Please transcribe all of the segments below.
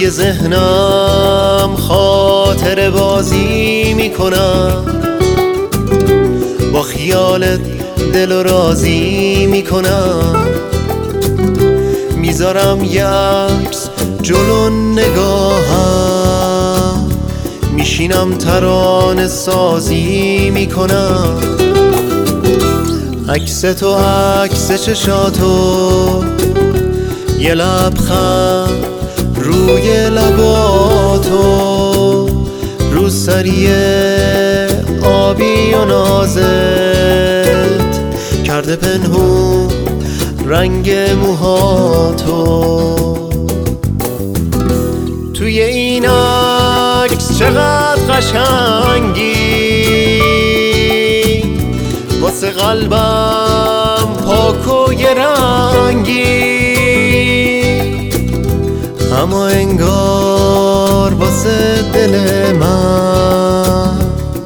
توی ذهنم خاطر بازی میکنم، با خیالت دل و راضی میکنم. میذارم یه عکس جلو نگاهم، میشینم ترانه سازی میکنم. عکس تو عکس چشاتو، یه لبخند روی لباتو، روسری آبی و نازت کرده پنهون رنگ موهاتو. توی این عکس چقدر قشنگی، واسه قلبم پاک و یه رنگی، اما انگار واسه دل من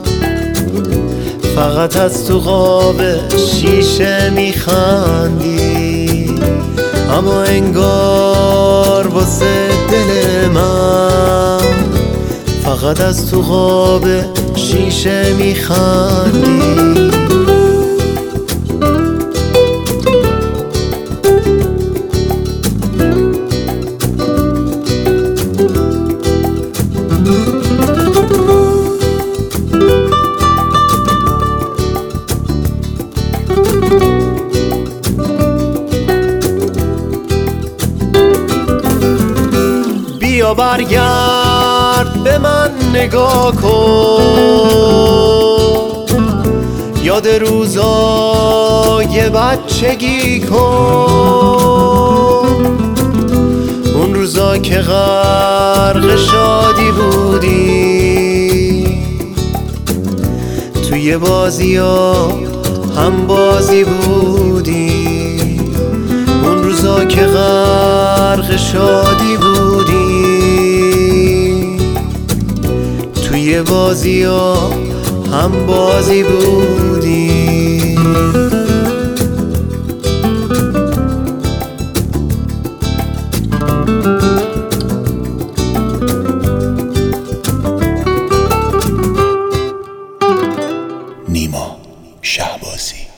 فقط از تو قاب شیشه میخندی. اما انگار واسه دل من فقط از تو قاب شیشه میخندی. بیا برگرد به من نگاه کن، یاد روزای بچگی کن. اون روزا که غرق شادی بودی، توی بازی ها هم بازی بودی. اون روزا که غرق شادی بودی، توی بازی ها هم بازی بودی. نیما شهبازی.